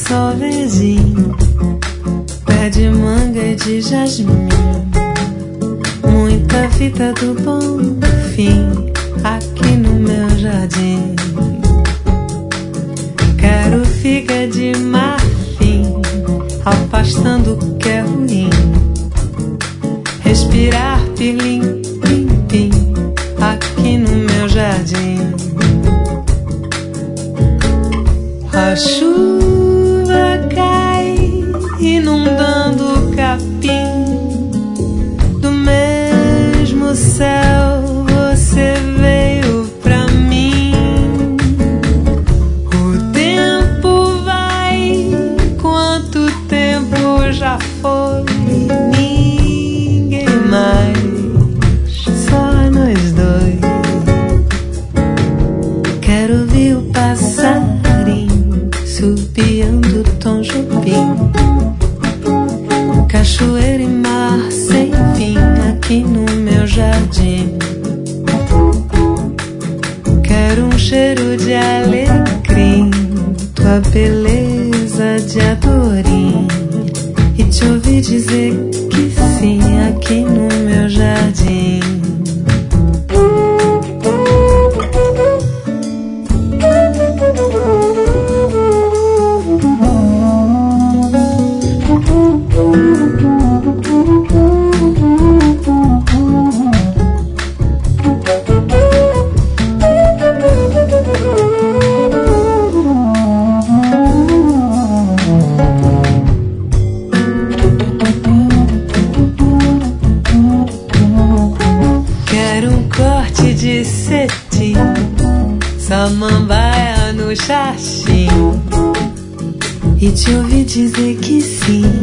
só verdinho, pé de manga e de jasmim, muita fita do bom fim aqui no meu jardim. Quero figa de marfim, afastando o que é ruim, respirar pirlim, pim, pim, aqui no meu jardim. A chuva cai, inundando o capim, do mesmo céu você veio pra mim. O tempo vai, quanto tempo já foi, ninguém mais, só nós dois. Quero ouvir o passarinho subiando Tom Jobim, cachoeira e mar sem fim aqui no meu jardim. Quero um cheiro de alecrim, tua beleza de adorim, e te ouvir dizer que sim aqui no meu jardim. Samambaia no xaxim, e te ouvi dizer que sim